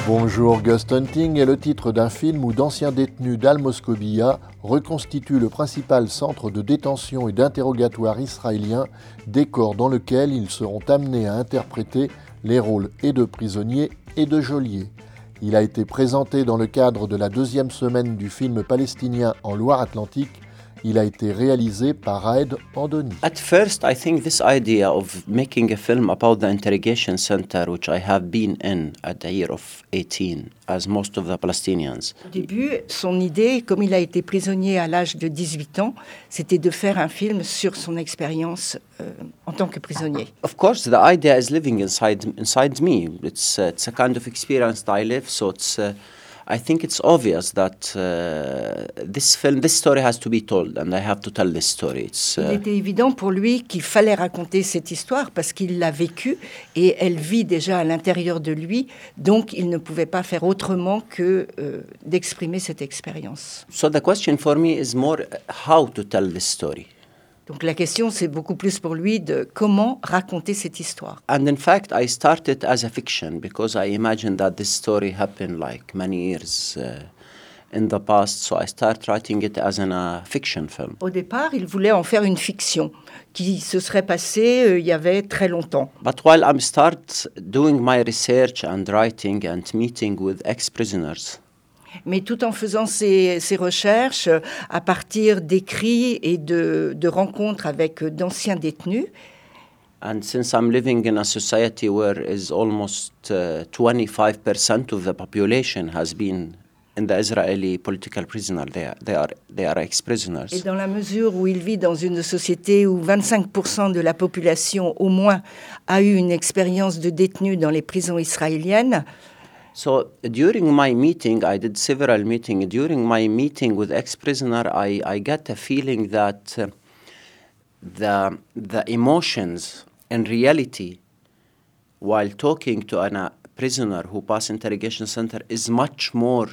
Bonjour, Ghost Hunting est le titre d'un film où d'anciens détenus d'Al-Moscobia reconstituent le principal centre de détention et d'interrogatoire israélien, décor dans lequel ils seront amenés à interpréter les rôles et de prisonniers et de geôliers. Il a été présenté dans le cadre de la deuxième semaine du film palestinien en Loire-Atlantique. Il a été réalisé par Raed Andoni. At first, I think this idea of making a film about the interrogation center, which I have been in at the year of 18, as most of the Palestinians. Au début, son idée, comme il a été prisonnier à l'âge de 18 ans, c'était de faire un film sur son expérience en tant que prisonnier. Of course, the idea is living inside me. It's a kind of experience that I live, so I think it's obvious that this story has to be told, and I have to tell this story. Il était évident pour lui qu'il fallait raconter cette histoire parce qu'il l'a vécue et elle vit déjà à l'intérieur de lui, donc il ne pouvait pas faire autrement que d'exprimer cette expérience. So the question for me is more how to tell this story. Donc la question, c'est beaucoup plus pour lui de comment raconter cette histoire. And in fact, I started as a fiction because I imagined that this story happened like many years in the past. So I started writing it as a fiction film. Au départ, il voulait en faire une fiction qui se serait passée il y avait très longtemps. But while I start doing my research and writing and meeting with ex-prisoners, mais tout en faisant ses recherches à partir d'écrits et de rencontres avec d'anciens détenus. And since I'm living in a society where is almost 25% of the population has been in the Israeli political prisoner, they are ex-prisoners. Et dans la mesure où il vit dans une société où 25% de la population au moins a eu une expérience de détenu dans les prisons israéliennes. So during my meeting, I did several meetings. During my meeting with ex-prisoner, I got a feeling that the emotions in reality, while talking to a prisoner who passed interrogation center, is much more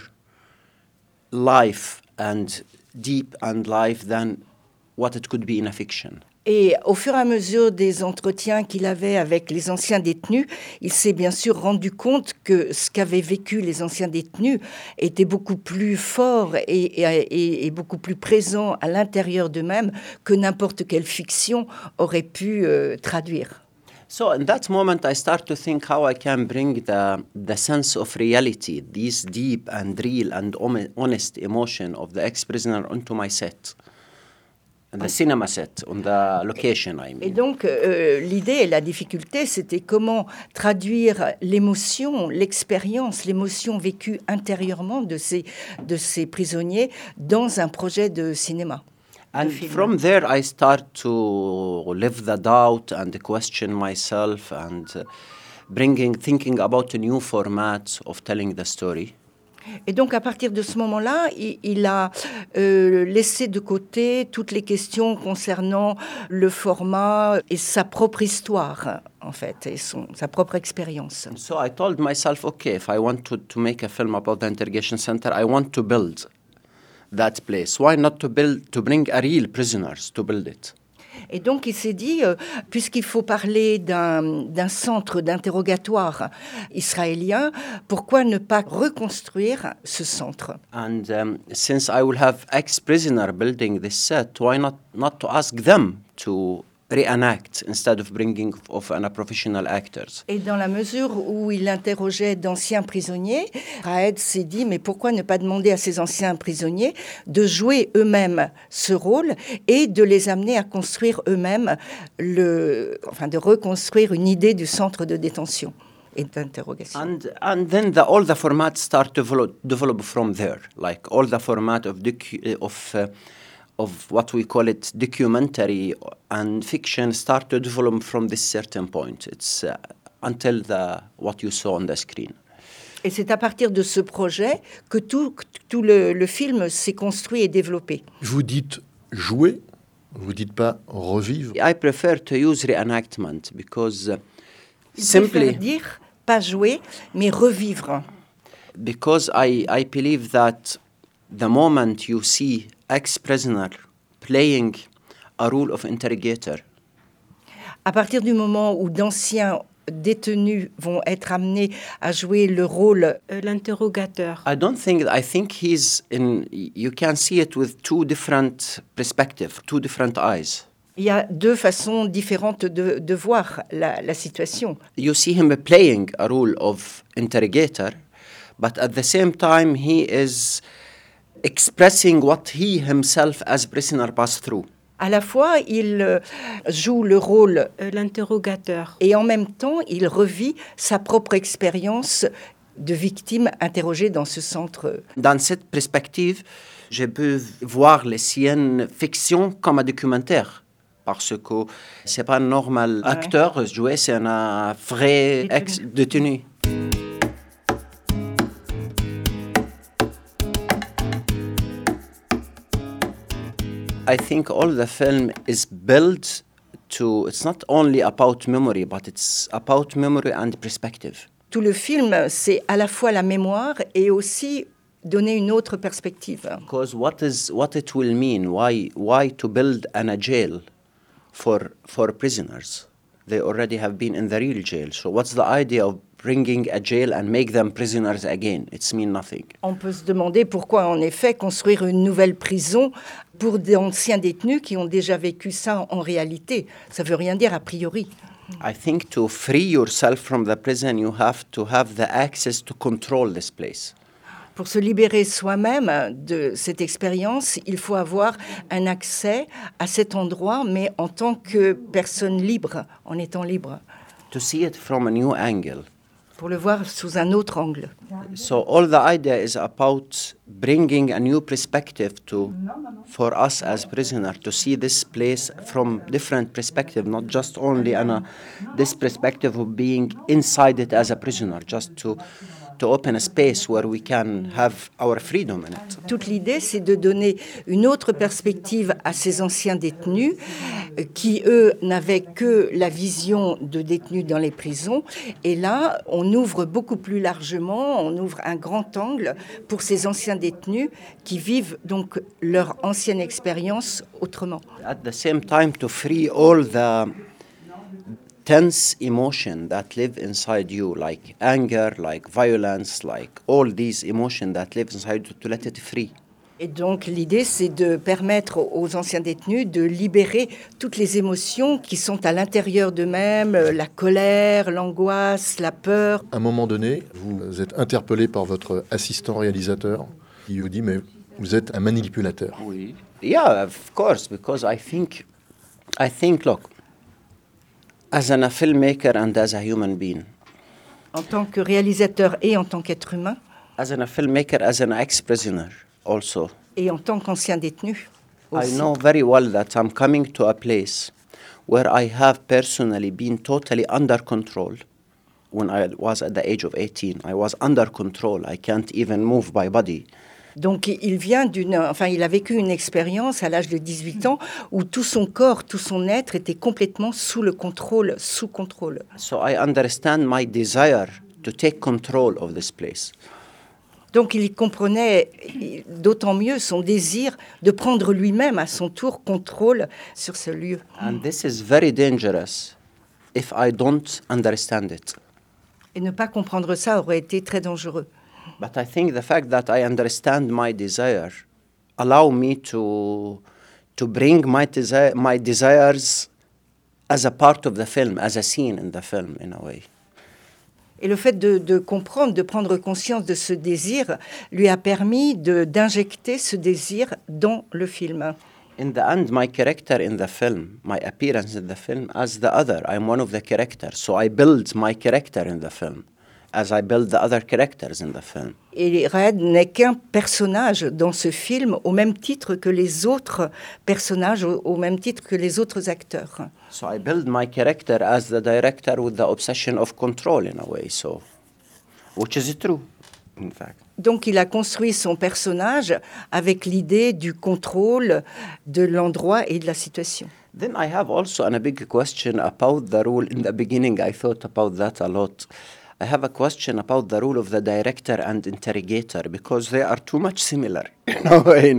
live and deep and live than what it could be in a fiction. Et au fur et à mesure des entretiens qu'il avait avec les anciens détenus, il s'est bien sûr rendu compte que ce qu'avaient vécu les anciens détenus était beaucoup plus fort et beaucoup plus présent à l'intérieur d'eux-mêmes que n'importe quelle fiction aurait pu traduire. So in that moment, I start to think how I can bring the sense of reality, these deep and real and honest emotion of the ex-prisoner onto my set. The cinema set, on the location, I mean. Et donc, l'idée et la difficulté, c'était comment traduire l'émotion, l'expérience, l'émotion vécue intérieurement de ces prisonniers dans un projet de cinéma. And from there, I start to live the doubt and question myself and thinking about a new format of telling the story. Et donc, à partir de ce moment-là, il a laissé de côté toutes les questions concernant le format et sa propre histoire, en fait, et sa propre expérience. So I told myself, okay, if I want to make a film about the interrogation center, I want to build that place. Why not to bring a real prisoners to build it? Et donc, il s'est dit, puisqu'il faut parler d'un centre d'interrogatoire israélien, pourquoi ne pas reconstruire ce centre? And since I will have ex-prisoner building this set, why not to ask them to reenact instead of bringing professional actors? Et dans la mesure où il interrogeait d'anciens prisonniers, Raed s'est dit, mais pourquoi ne pas demander à ces anciens prisonniers de jouer eux-mêmes ce rôle et de les amener à construire eux-mêmes, de reconstruire une idée du centre de détention et d'interrogation. And then all the formats start to develop from there, like all the format of what we call it documentary and fiction start to develop from this certain point. It's until what you saw on the screen. Et c'est à partir de ce projet que tout le film s'est construit et développé. Vous dites jouer, vous dites pas revivre. I prefer to use reenactment because simply dire pas jouer mais revivre. Because I believe that the moment you see ex-prisoner playing a role of interrogator. À partir du moment où d'anciens détenus vont être amenés à jouer le rôle l'interrogateur. I think you can see it with two different perspectives, two different eyes. Il y a deux façons différentes de voir la situation. You see him playing a role of interrogator, but at the same time he is expressing what he himself as prisoner passed through. À la fois, il joue le rôle L'interrogateur. et en même temps, il revit sa propre expérience de victime interrogée dans ce centre. Dans cette perspective, je peux voir les science-fiction comme un documentaire. Parce que c'est pas un normal acteur jouer, c'est un vrai ex-détenu. I think all the film is built to, it's not only about memory, but it's about memory and perspective. Tout le film, c'est à la fois la mémoire et aussi donner une autre perspective. Because what it will mean, why to build a jail for prisoners? They already have been in the real jail. So what's the idea of bringing a jail and make them prisoners again? It's mean nothing. On peut se demander pourquoi, en effet, construire une nouvelle prison pour d'anciens détenus qui ont déjà vécu ça en réalité. Ça ne veut rien dire a priori. I think to free yourself from the prison, you have to have the access to control this place. Pour se libérer soi-même de cette expérience, il faut avoir un accès à cet endroit, mais en tant que personne libre, en étant libre. To see it from a new angle. Pour le voir sous un autre angle. So all the idea is about bringing a new perspective for us as prisoners to see this place from different perspective, not just only this perspective of being inside it as a prisoner, just to open a space where we can have our freedom in it. Toute l'idée, c'est de donner une autre perspective à ces anciens détenus qui, eux, n'avaient que la vision de détenus dans les prisons. Et là, on ouvre beaucoup plus largement, on ouvre un grand angle pour ces anciens détenus qui vivent donc leur ancienne expérience autrement. At the same time, to free all the tense emotion that live inside you, like anger, like violence, like all these emotions that live inside you, to let it free. Et donc l'idée, c'est de permettre aux anciens détenus de libérer toutes les émotions qui sont à l'intérieur d'eux-mêmes, la colère, l'angoisse, la peur. À un moment donné, vous êtes interpellé par votre assistant réalisateur qui vous dit « mais vous êtes un manipulateur ». Oui. Yeah, of course, because I think, look, as a filmmaker and as a human being. En tant que réalisateur et en tant qu'être humain. As a filmmaker, as an ex-prisoner also. Et en tant qu'ancien détenu aussi. I know very well that I'm coming to a place where I have personally been totally under control. When I was at the age of 18, I was under control. I can't even move my body. Donc il a vécu une expérience à l'âge de 18 ans où tout son corps, tout son être était complètement sous contrôle. So I understand my desire to take control of this place. Donc il comprenait d'autant mieux son désir de prendre lui-même à son tour contrôle sur ce lieu. And this is very dangerous if I don't understand it. Et ne pas comprendre ça aurait été très dangereux. But I think the fact that I understand my desire allow me to bring my desires as a part of the film, as a scene in the film, in a way. Et le fait de comprendre, de prendre conscience de ce désir, lui a permis d'injecter ce désir dans le film. In the end, my character in the film, my appearance in the film, as the other, I'm one of the characters. So I build my character in the film, as I build the other characters in the film. Et Raed n'est qu'un personnage dans ce film, au même titre que les autres personnages, au même titre que les autres acteurs. So I build my character as the director with the obsession of control in a way, so, which is true, in fact. Donc il a construit son personnage avec l'idée du contrôle de l'endroit et de la situation. Then I have also a big question about the role. In the beginning, I thought about that a lot. I have a question about the role of the director and interrogator because they are too much similar in a way, no?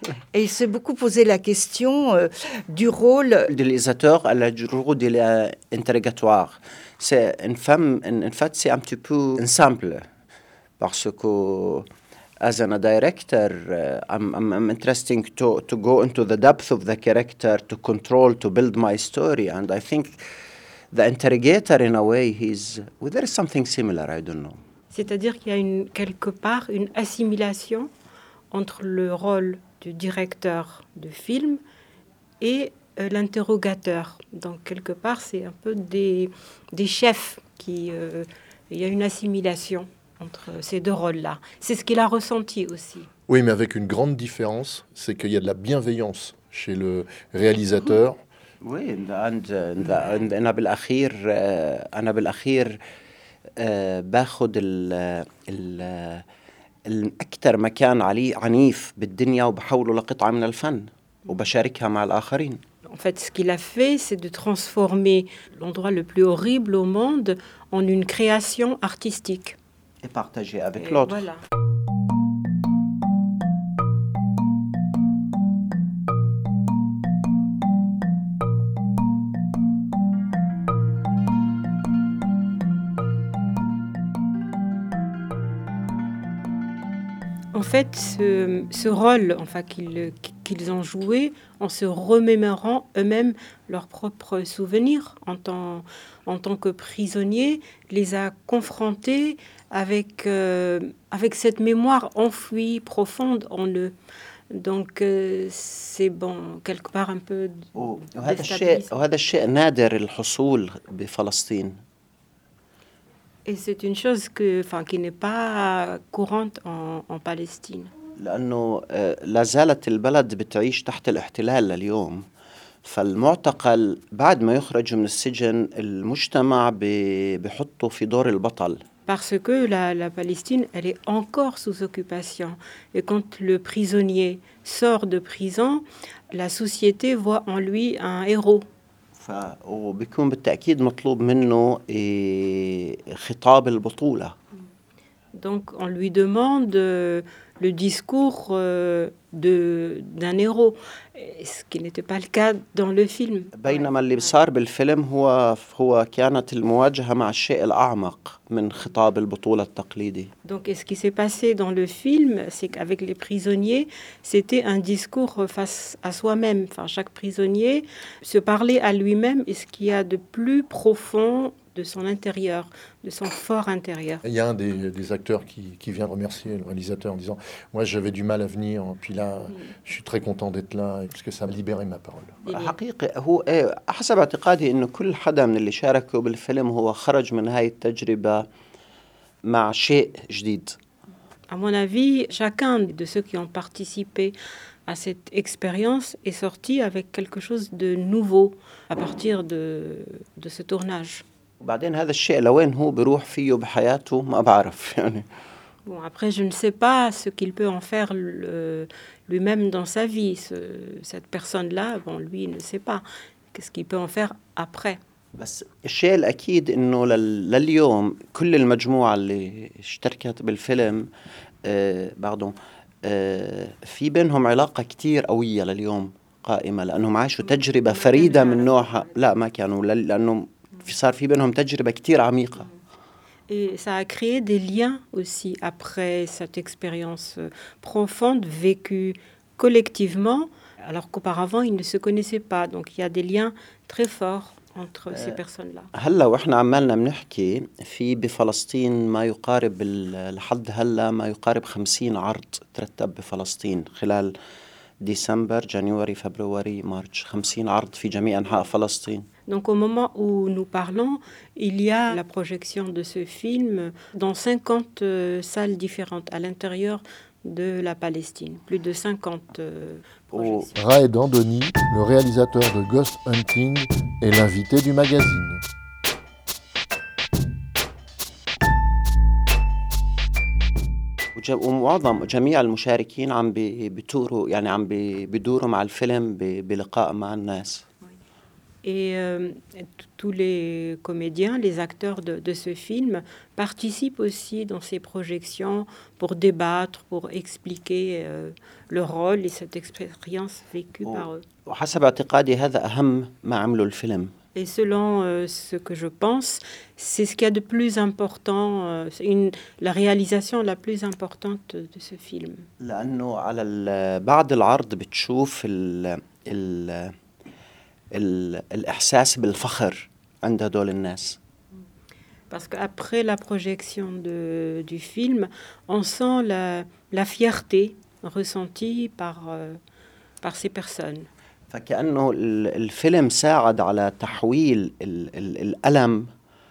Et il s'est beaucoup posé la question du rôle de réalisateur à la rôle de l'interrogatoire. C'est en fait, c'est un petit peu un simple. Parce que, as a director, I'm interested to go into the depth of the character, to control, to build my story. And I think the interrogator, in a way, there is something similar, I don't know. C'est-à-dire qu'il y a quelque part une assimilation entre le rôle du directeur de film et l'interrogateur. Donc, quelque part, c'est un peu des chefs il y a une assimilation entre ces deux rôles-là. C'est ce qu'il a ressenti aussi. Oui, mais avec une grande différence, c'est qu'il y a de la bienveillance chez le réalisateur. Oui, أنا بالأخير باخد الأكثر مكان عليه عنيف بالدنيا وبحوله لقطعة من الفن وبشاركها مع الآخرين. En fait, ce qu'il a fait, c'est de transformer l'endroit le plus horrible au monde en une création artistique. Et partager avec l'autre. Voilà. En fait, ce rôle qu'ils ont joué en se remémorant eux-mêmes leurs propres souvenirs en tant que prisonniers, les a confrontés avec cette mémoire enfouie, profonde en eux. Donc, c'est quelque part un peu déstabilisant. وهذا الشيء نادر الحصول بفلسطين. Et c'est une chose qui n'est pas courante en Palestine. لأنه لا زالت البلد بتعيش تحت الاحتلال لليوم. فالمعتقل بعد ما يخرج من السجن المجتمع بحطه في دور البطل. Parce que la Palestine, elle est encore sous occupation. Et quand le prisonnier sort de prison, la société voit en lui un héros. وبيكون بالتأكيد مطلوب منه خطاب البطولة. Donc on lui demande le discours d'un héros, ce qui n'était pas le cas dans le film. بينما اللي صار بالفيلم هو كانت المواجهة مع الشيء الأعمق من خطاب البطولة التقليدي. Donc ce qui s'est passé dans le film, c'est qu'avec les prisonniers, c'était un discours face à soi-même. Enfin, chaque prisonnier se parlait à lui-même et ce qu'il y a de plus profond de son intérieur, de son fort intérieur. Il y a un des acteurs qui vient remercier le réalisateur en disant « Moi, j'avais du mal à venir, puis là, je suis très content d'être là, parce que ça a libéré ma parole. » حقيقة هو حسب اعتقادي إنه كل حدا من اللي شاركوا بالفيلم هو خرج من هاي التجربة مع شيء جديد. À mon avis, chacun de ceux qui ont participé à cette expérience est sorti avec quelque chose de nouveau à partir de ce tournage. وبعدين هذا الشيء لوين هو بيروح فيه بحياته ما بعرف يعني. Bon, après, je ne sais pas ce qu'il peut en faire lui-même dans sa vie. Cette personne-là, lui, il ne sait pas. Qu'est-ce qu'il peut en faire après? بس الشيء الأكيد إنه لليوم كل المجموعة اللي اشتركت بالفيلم في بينهم علاقة كتير قوية لليوم قائمة لأنهم عاشوا تجربة فريدة من نوعها. لا ما كانوا لأنه صار في بينهم تجربة كتير عميقة. Et ça a créé des liens aussi après cette expérience profonde vécue collectivement, alors qu'auparavant ils ne se connaissaient pas. Donc il y a des liens très forts entre ces personnes-là. هلا واحنا عمالنا بنحكي في بفلسطين ما يقارب لحد هلا ما يقارب 50 عرض ترتب بفلسطين خلال ديسمبر، جانيوري، فبراير، مارس. 50 عرض في جميع أنحاء فلسطين. Donc au moment où nous parlons, il y a la projection de ce film dans 50 salles différentes à l'intérieur de la Palestine. Plus de 50 projections. Raed Andoni, le réalisateur de Ghost Hunting, est l'invité du magazine. ومعظم جميع المشاركين عم بيدوروا مع الفيلم بلقاء مع الناس. Et tous les comédiens, les acteurs de ce film participent aussi dans ces projections pour débattre, pour expliquer le rôle et cette expérience vécue par eux. وحسب اعتقادي هذا أهم ما عمله الفيلم. Et selon ce que je pense, c'est ce qu'il y a de plus important, la réalisation la plus importante de ce film. لأنه بعد العرض بتشوف الإحساس بالفخر عند هدول الناس. Parce qu'après la projection du film, on sent la fierté ressentie par ces personnes. فكأنه الفيلم ساعد على تحويل الألم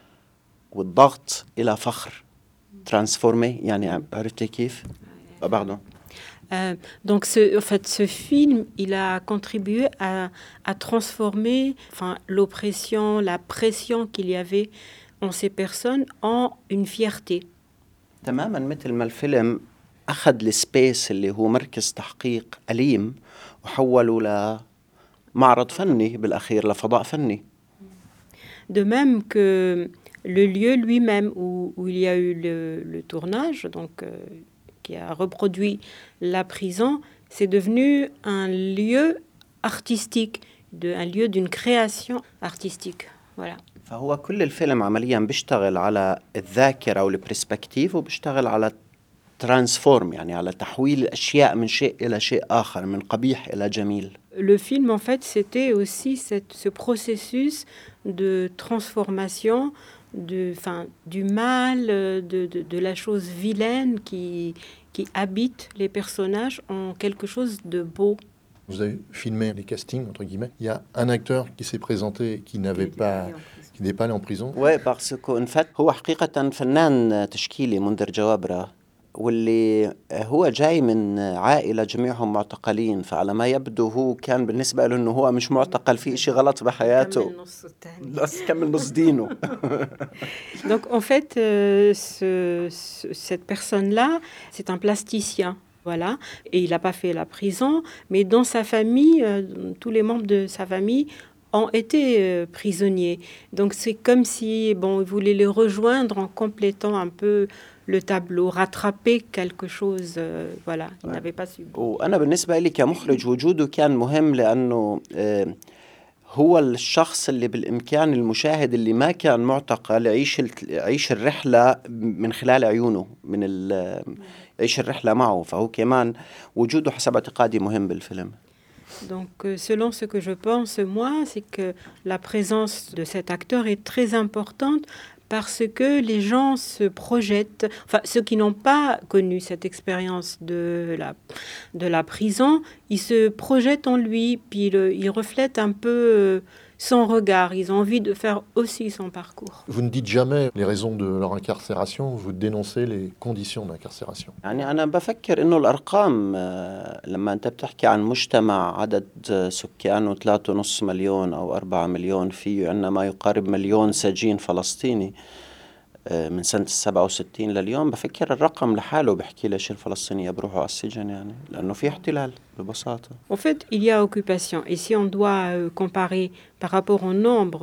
والضغط إلى فخر transformé يعني عرفتي كيف؟ pardon. Donc ce film, il a contribué à transformer l'oppression, la pression qu'il y avait en ces personnes en une fierté. تماما مثل ما الفيلم أخذ السبيس اللي هو مركز تحقيق أليم وحوله لمعرض فني بالأخير لفضاء فني. De même que le lieu lui-même où il y a eu le tournage, donc qui a reproduit la prison, c'est devenu un lieu artistique, un lieu d'une création artistique. Voilà. فهو كل الفيلم عمليا بيشتغل على الذاكرة والبرسبكتيف وبيشتغل على ترانسفورم يعني على تحويل الأشياء من شيء إلى شيء آخر من قبيح إلى جميل. Le film en fait c'était aussi ce processus de transformation du mal, de la chose vilaine qui habite les personnages en quelque chose de beau. Vous avez filmé les castings, entre guillemets. Il y a un acteur qui s'est présenté qui n'est pas allé en prison. Oui, parce qu'en fait, هو حقيقة فنان تشكيلي منذر جوابرة واللي هو جاي من عائلة جميعهم معتقلين فعلى ما يبدو هو كان بالنسبة له إنه هو مش معتقل في إشي غلط بحياته. كمل نص دينه. Donc en fait, cette personne-là, c'est un plasticien. Voilà, et il n'a pas fait la prison, mais dans sa famille, tous les membres de sa famille ont été prisonniers. Donc c'est comme si, il voulait les rejoindre en complétant un peu le tableau, rattraper quelque chose, voilà, il n'avait pas subi. وأنا بالنسبة لي كمخرج وجوده كان مهم لأنه هو الشخص اللي بالإمكان المشاهد اللي ما كان معتقل يعيش الرحلة من خلال عيونه يعيش الرحلة معه فهو كمان وجوده حسب اعتقادي مهم بالفيلم. Donc, selon ce que je pense, moi, c'est que la présence de cet acteur est très importante parce que les gens se projettent, enfin, ceux qui n'ont pas connu cette expérience de la prison, ils se projettent en lui, puis ils reflètent un peu son regard. Ils ont envie de faire aussi son parcours. Vous ne dites jamais les raisons de leur incarcération, vous dénoncez les conditions d'incarcération. يعني أنا بفكر إنه الأرقام لما أنت بتحكي عن مجتمع عدد سكانه 3.5 مليون أو 4 مليون فيه عندنا ما يقارب 1,000,000 سجين فلسطيني من سنة 67 لليوم بفكر الرقم لحاله بحكي ليش الفلسطينية بروحوا على السجن يعني لأنه في احتلال ببساطة. En fait, il y a occupation. Et si on doit comparer par rapport au nombre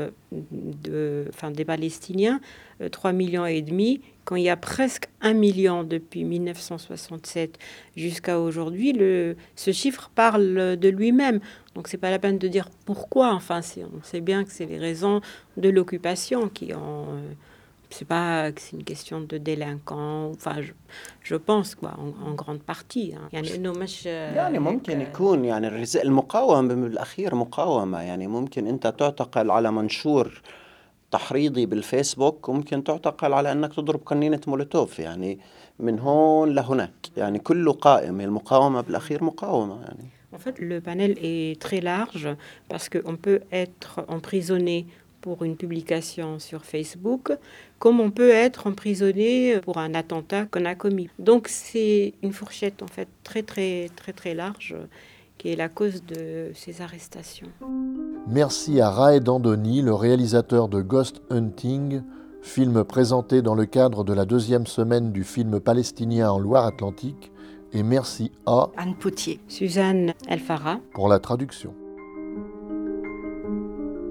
des Palestiniens, 3,5 millions, quand il y a presque 1 million depuis 1967 jusqu'à aujourd'hui, ce chiffre parle de lui-même. Donc, c'est pas la peine de dire pourquoi. Enfin, on sait bien que c'est les raisons de l'occupation qui ont... c'est pas que c'est une question de délinquants. Enfin, je pense quoi, en grande partie. يعني إنه مش يعني ممكن يكون يعني المقاومة بالأخير مقاومة يعني ممكن أنت تعتقل على منشور تحريضي بالفيسبوك وممكن تعتقل على أنك تضرب قنينة مولوتوف يعني من هون لهناك يعني كله قائم المقاومة بالأخير مقاومة يعني. En fait, le panel est très large parce qu'on peut être emprisonné pour une publication sur Facebook, comme on peut être emprisonné pour un attentat qu'on a commis. Donc c'est une fourchette en fait très très très très large qui est la cause de ces arrestations. Merci à Raed Andoni, le réalisateur de Ghost Hunting, film présenté dans le cadre de la 2e semaine du film palestinien en Loire-Atlantique, et merci à Anne Potier, Suzanne Elfara pour la traduction.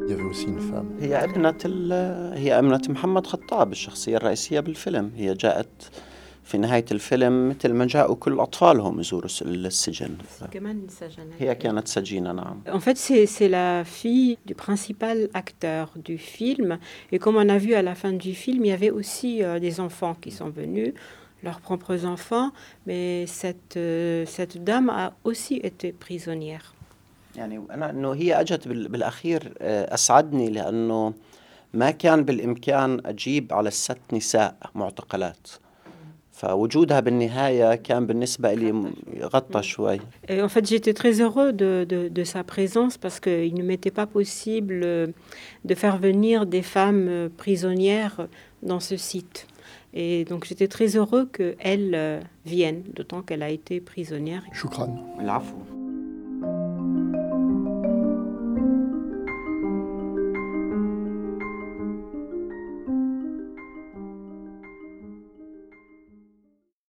Il y avait aussi une femme. هي ابنة محمد خطاب الشخصية الرئيسية بالفيلم. هي جاءت في نهاية الفيلم مثل ما جاءوا كل أطفالهم يزوروا السجن. هي كانت سجينة نعم. En fait, c'est la fille du principal acteur du film. Et comme on a vu à la fin du film, il y avait aussi des enfants qui sont venus, leurs propres enfants. Mais cette dame a aussi été prisonnière. يعني أنا إنه هي أجت بالأخير أسعدني لأنه ما كان بالإمكان أجيب على 6 نساء معتقلات. فوجودها بالنهاية كان بالنسبة لي غطى شوي. Et en fait, j'étais très heureux de sa présence parce qu'il ne m'était pas possible de faire venir des femmes prisonnières dans ce site. Et donc, j'étais très heureux qu'elle vienne, d'autant qu'elle a été prisonnière. Choukran. العفو.